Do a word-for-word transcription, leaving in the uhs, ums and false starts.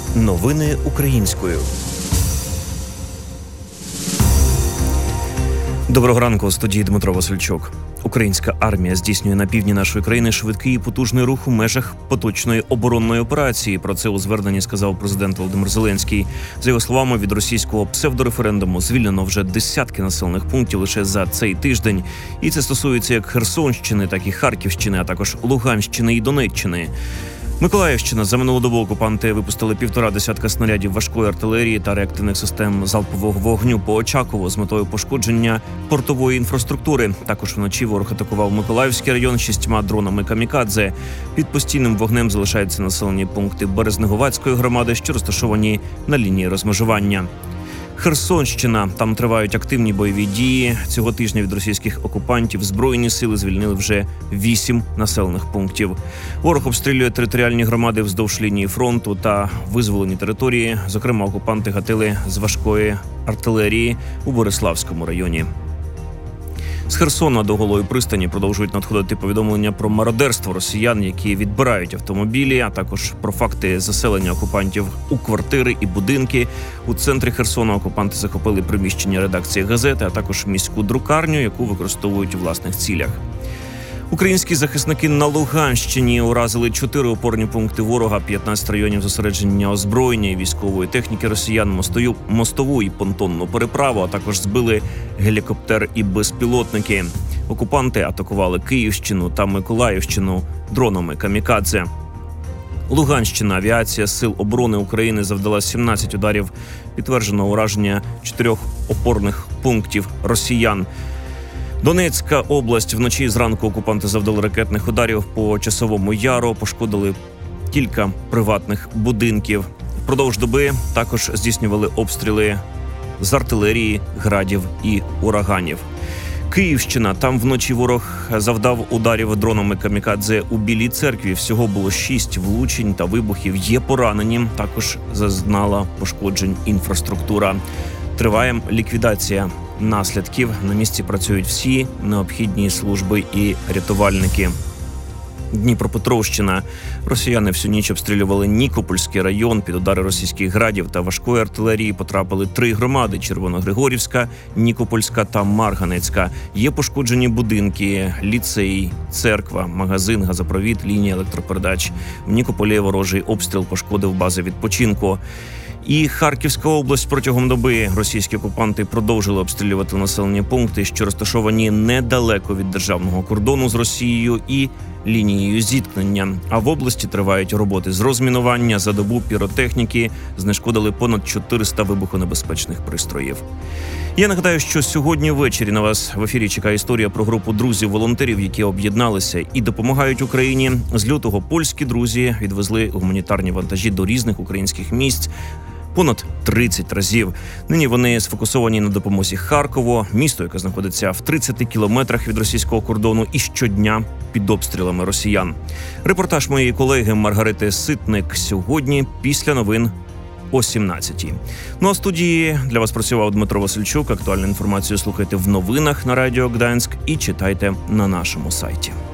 Новини українською. Доброго ранку, у студії Дмитро Васильчук. Українська армія здійснює на півдні нашої країни швидкий і потужний рух у межах поточної оборонної операції. Про це у зверненні сказав президент Володимир Зеленський. За його словами, від російського псевдореферендуму звільнено вже десятки населених пунктів лише за цей тиждень. І це стосується як Херсонщини, так і Харківщини, а також Луганщини і Донеччини. Миколаївщина. За минулу добу окупанти випустили півтора десятка снарядів важкої артилерії та реактивних систем залпового вогню по Очакову з метою пошкодження портової інфраструктури. Також вночі ворог атакував Миколаївський район шістьма дронами камікадзе. Під постійним вогнем залишаються населені пункти Березнеговацької громади, що розташовані на лінії розмежування. Херсонщина. Там тривають активні бойові дії. Цього тижня від російських окупантів Збройні сили звільнили вже вісім населених пунктів. Ворог обстрілює територіальні громади вздовж лінії фронту та визволені території. Зокрема, окупанти гатили з важкої артилерії у Бориславському районі. З Херсона до Голої пристані продовжують надходити повідомлення про мародерство росіян, які відбирають автомобілі, а також про факти заселення окупантів у квартири і будинки. У центрі Херсона окупанти захопили приміщення редакції газети, а також міську друкарню, яку використовують у власних цілях. Українські захисники на Луганщині уразили чотири опорні пункти ворога, п'ятнадцять районів зосередження озброєння і військової техніки росіян, мостову, мостову і понтонну переправу, а також збили гелікоптер і безпілотники. Окупанти атакували Київщину та Миколаївщину дронами камікадзе. Луганщина. Авіація Сил оборони України завдала сімнадцять ударів, підтверджено ураження чотирьох опорних пунктів росіян. Донецька область. Вночі зранку окупанти завдали ракетних ударів по Часовому Яру, пошкодили кілька приватних будинків. Впродовж доби також здійснювали обстріли з артилерії, градів і ураганів. Київщина. Там вночі ворог завдав ударів дронами камікадзе у Білій Церкві. Всього було шість влучень та вибухів. Є поранені. Також зазнала пошкоджень інфраструктура. Триває ліквідація наслідків. На місці працюють всі необхідні служби і рятувальники. Дніпропетровщина. Росіяни всю ніч обстрілювали Нікопольський район. Під удари російських градів та важкої артилерії потрапили три громади – Червоногригорівська, Нікопольська та Марганецька. Є пошкоджені будинки, ліцей, церква, магазин, газопровід, лінія електропередач. В Нікополі ворожий обстріл пошкодив бази відпочинку. І Харківська область. Протягом доби російські окупанти продовжили обстрілювати населені пункти, що розташовані недалеко від державного кордону з Росією і лінією зіткнення. А в області тривають роботи з розмінування. За добу піротехніки знешкодили понад чотириста вибухонебезпечних пристроїв. Я нагадаю, що сьогодні ввечері на вас в ефірі чекає історія про групу друзів-волонтерів, які об'єдналися і допомагають Україні. З лютого польські друзі відвезли гуманітарні вантажі до різних українських місць понад тридцять разів. Нині вони сфокусовані на допомозі Харкову, місто, яке знаходиться в тридцяти кілометрах від російського кордону і щодня під обстрілами росіян. Репортаж моєї колеги Маргарити Ситник сьогодні після новин о сімнадцятій. Ну а в студії для вас працював Дмитро Васильчук. Актуальну інформацію слухайте в новинах на Радіо Гданськ і читайте на нашому сайті.